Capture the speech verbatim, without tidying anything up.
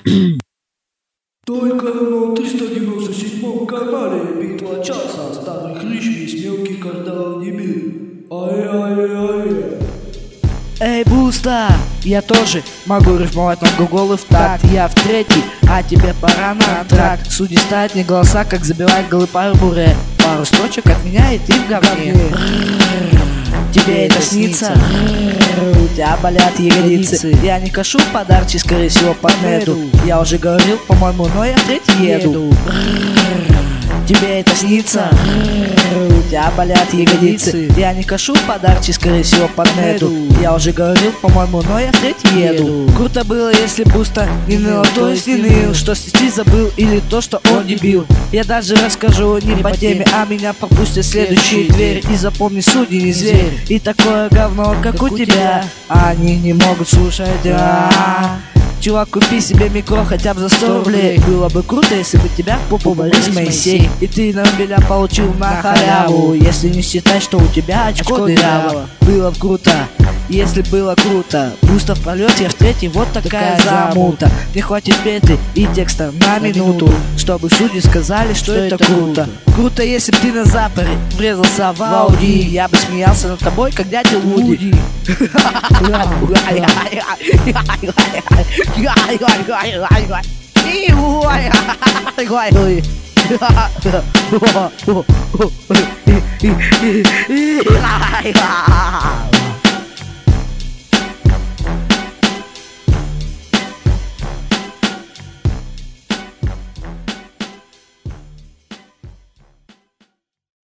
Только на триста девяносто седьмом канале битва часа, старый хрыч весь мелкий кардал не бил. Ай-ай-ай-ай. Эй, Буста, я тоже могу рифмовать на гуголы в такт. Я в третий, а тебе пора на тракт. Судьи ставят мне голоса, как забивать голы по буре. Пару строчек от меня и ты в говне. Тебе это снится? У тебя болят ягодицы. Я не кашу подарки, скорее всего, по неду. Я уже говорил, по-моему, но я третий еду. Тебе это снится? У тебя болят ягодицы. Я не кашу подарки, скорее всего, по неду. Я уже говорил, по-моему, но я третий еду. Круто было, если Буста не ныл, то есть не ныл, что стихи забыл или то, что он дебил. Я даже расскажу не по теме, а меня пропустят в следующую дверь. И запомни, судьи не зверь. И такое говно, как у тебя, они не могут слушать. А-а-а. Чувак, купи себе микро хотя бы за сто рублей. Было бы круто, если бы тебя в попу Борис Моисей. И ты на рубеля получил на халяву, если не считать, что у тебя очко дырявого. Было бы круто, если было круто. Буста в пролете, я в третий, вот такая замута. Не хватит беды и текста на минуту, чтобы судьи сказали, что это круто. Круто, если бы ты на запоре врезался в Ауди. Я бы смеялся над тобой, как дядя Вуди.